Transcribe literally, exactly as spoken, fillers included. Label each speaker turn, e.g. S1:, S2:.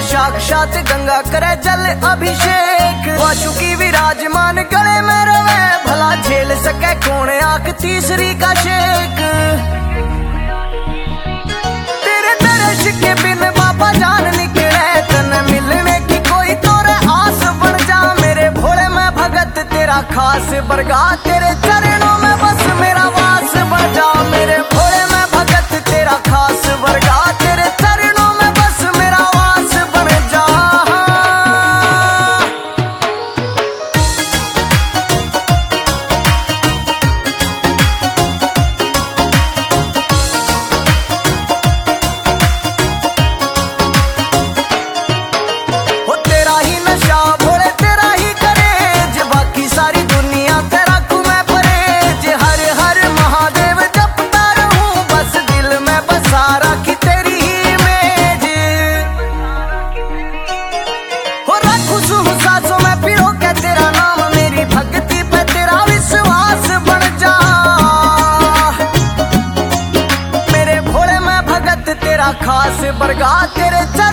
S1: साक्षात गंगा करे जल अभिषेक। वासुकी विराजमान गले में रवे, भला झेल सके कौन आंख तीसरी का शेक। तेरे दर्श के बिन बाबा जान निकले, तन मिलने की कोई तोरे आस बन जा। मेरे भोले में भगत तेरा खास बरगा, तेरे चरणों में बस मेरा वास बन जा। मेरे भोले में भगत तेरा खास बरगा, तेरे चरणों में बस मेरा वास बन जा। हो तेरा ही नशा भोले तेरा ही करे, जे बाकी सारी दुनिया तेरा कु मैं परे। जे हर हर महादेव जपता रहूं, बस दिल में बसा राखी तेरी ही इमेज। हो रखूं सुह सांसों में पिरो के तेरा नाम, मेरी भक्ति पे तेरा विश्वास बन जा। मेरे भोले में भगत तेरा खास बरगा, तेरे